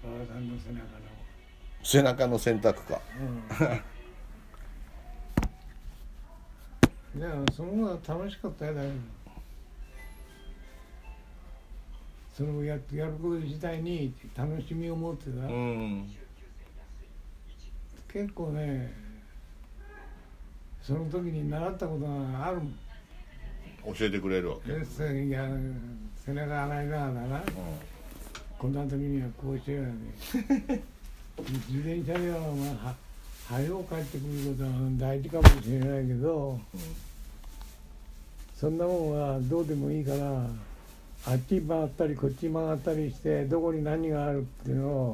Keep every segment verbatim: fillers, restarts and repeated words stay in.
ばあさんの背中の背中の洗濯か、 うん、いやその方が楽しかったよだけどそのややること自体に楽しみを持ってた、 うん、 結構ねその時に習ったことがあるもん。 教えてくれるわけ、 いや背中洗いながらな、 うん、 こんな時にはこうしてよね自転車ではまあは早う帰ってくることは大事かもしれないけど、 うん、 そんなもんはどうでもいいからあっち回ったりこっち回ったりしてどこに何があるっていうのを、 うん、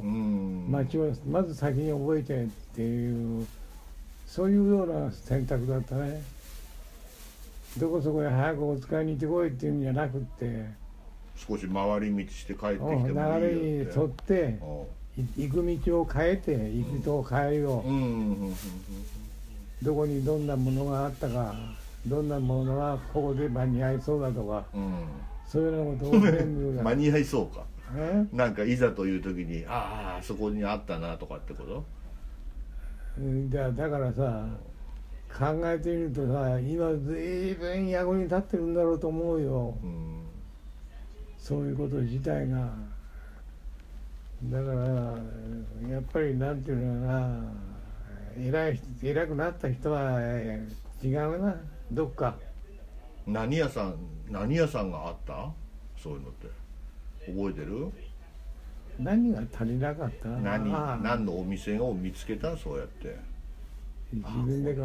街をまず先に覚えてっていうそういうような選択だったね。どこそこへ早くお使いに行ってこいっていうんじゃなくって少し回り道して帰ってきてもいいよって流れに沿って行く道を変えて行く人を変えよう、 うんうんうんうん、 どこにどんなものがあったかどんなものがここで間に合いそうだとか、 うん、 そういうようなことを全部間に合いそうかえなんかいざという時にああそこにあったなとかってこと？ だだからさ考えてみるとさ今随分役に立ってるんだろうと思うよ、 うん、 そういうこと自体が。だからやっぱりなんていうのかな偉い偉くなった人は違うなどっか。 何屋さん何屋さんがあった？そういうのって覚えてる？ 何が足りなかった？ 何ああ何のお店を見つけた？そうやって自分でか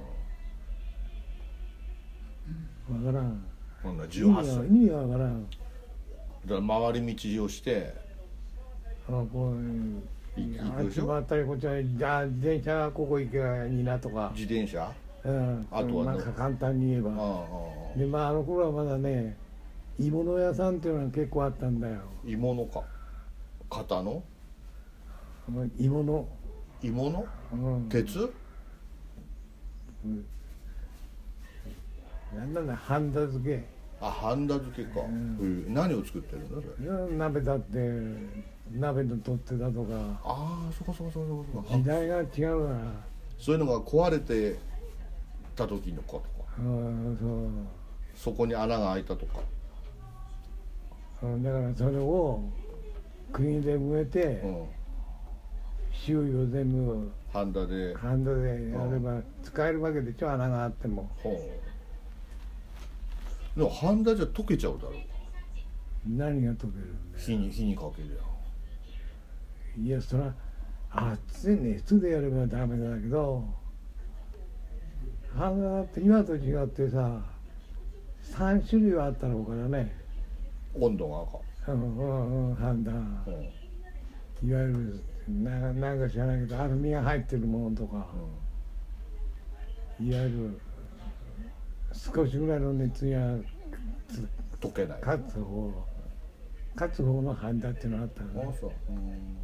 分からん。 こんな意味はじゅうはっさい意味は分からん。 だから回り道をしてあこう行あっくでしょ？ ち回ったりこっちはじゃあ自転車はここ行けばいいなとか、 自転車？ うん、 あとはねなんか簡単に言えば。 ああああでまああの頃はまだね鋳物屋さんっていうのが結構あったんだよ。 鋳物か型の鋳物、 鋳物？ うん、 鉄？ なんなんだハンダ漬け、 あ、ハンダ漬けか、うん、何を作ってるのそれ？ いや鍋だって鍋の取っ手だとかああそうかそうかそうかそうか時代が違うからそういうのが壊れてた時のことかうんそうそこに穴が開いたとかうんだからそれを釘で埋めて、 うん、 周囲を全部ハンダでハンダでやれば使えるわけでしょ穴があっても。 ほうでもハンダじゃ溶けちゃうだろう何が溶けるんだよ。 火に火にかけりゃいやそら熱い熱でやればダメだけどハンダって今と違ってささん種類はあったろうからね。 温度が赤、 うんうんうんハンダうん、 いわゆるななんか知らないけどアルミが入ってるものとか、いわゆる少しぐらいの熱には溶けない勝つ方勝つ方のハンダっていうのがあったのね。 あそう、うん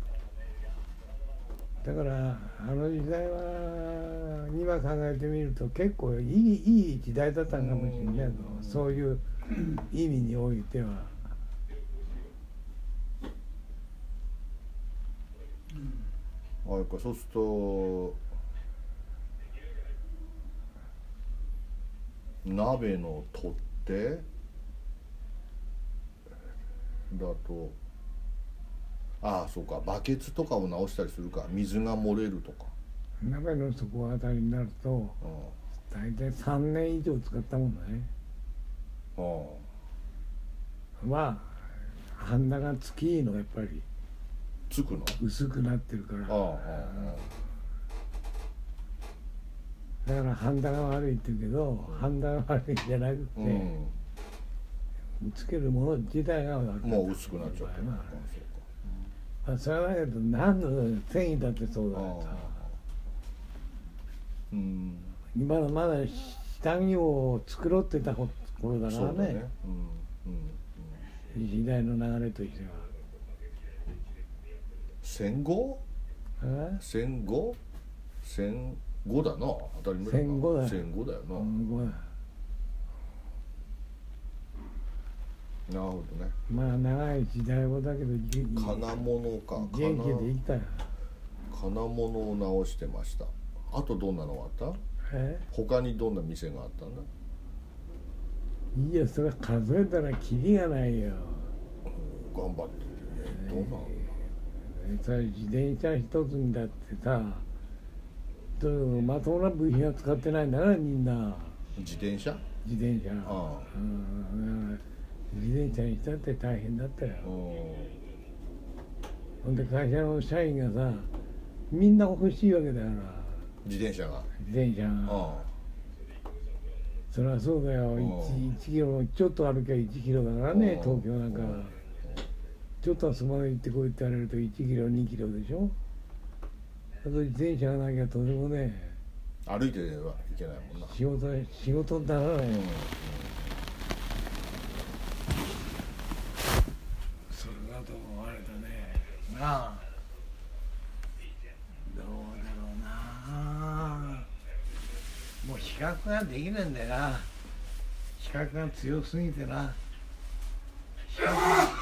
だからあの時代は今考えてみると結構いいいい時代だったのかもしれないけど、そういう意味においては。 あやっぱそうすると鍋の取っ手だとああそうかバケツとかを直したりするか水が漏れるとか、 鍋の底あたりになるとうん、 大体さんねん以上使ったもんだね。 あまあハンダがつきいいのやっぱりあつくの薄くなってるから。 あああだからハンダが悪いって言うけど、 うん、 ハンダが悪いんじゃなくて、 うん、 つけるもの自体が悪かった。 もう薄くなっちゃったまな、 あ、それはだけど何の繊維だってそうだあよさ。 あうん今のまだ下着を作ろうってた頃だからそうだねね、 うんうん、 時代の流れとしては。 戦後え戦後戦後だな当たり前だな戦後だよ戦後だよな、 うんごめんなるほどね。 まあ長い時代もだけど金物か元気で生きたよ。 金物を直してました。あとどんなのがあった？ え他にどんな店があったんだ？ いやそれ数えたらキリがないよ。 頑張ってるね。どうなの？ それ自転車一つにだってさ、とまともな部品は使ってないんだなみんな。 自転車？ 自転車。 ああ、 うん、自転車にしたって大変だったよ。ほんで会社の社員がさ、みんな欲しいわけだから。 自転車が。 自転車が。 ああ、 そりゃそうだよ。いちキロちょっと歩きゃいちキロだからね、東京なんか。ちょっとはそこまで行ってこいって言われるといちキロにキロでしょ。あと自転車がなきゃとてもね、 歩いてはいけないもんな。 仕事仕事にならないよ。 うんうん、 それだとあれだね。なあ。どうだろうな。もう比較ができないんだよな。比較が強すぎてな。比較